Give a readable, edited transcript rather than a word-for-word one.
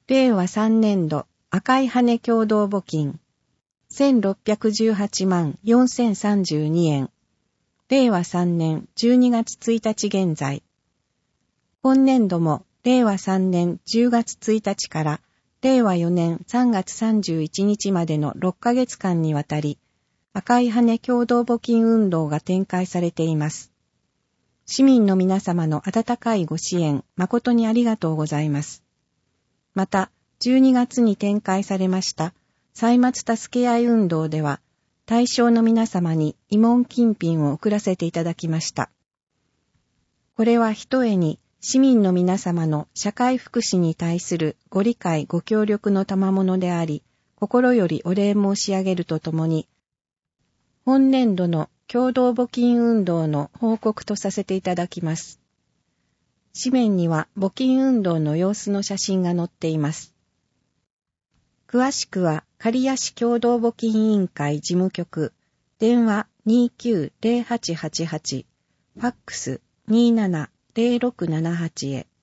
令和3年度赤い羽共同募金1618万4032円。令和3年12月1日現在。今年度も令和3年10月1日から令和4年3月31日までの6ヶ月間にわたり、赤い羽共同募金運動が展開されています。市民の皆様の温かいご支援、誠にありがとうございます。また、12月に展開されました歳末助け合い運動では、対象の皆様に慰問金品を送らせていただきました。これはひとえに市民の皆様の社会福祉に対するご理解ご協力の賜物であり、心よりお礼申し上げるとともに、本年度の共同募金運動の報告とさせていただきます。紙面には募金運動の様子の写真が載っています。詳しくは刈谷市共同募金委員会事務局、電話290888、ファックス270678へ。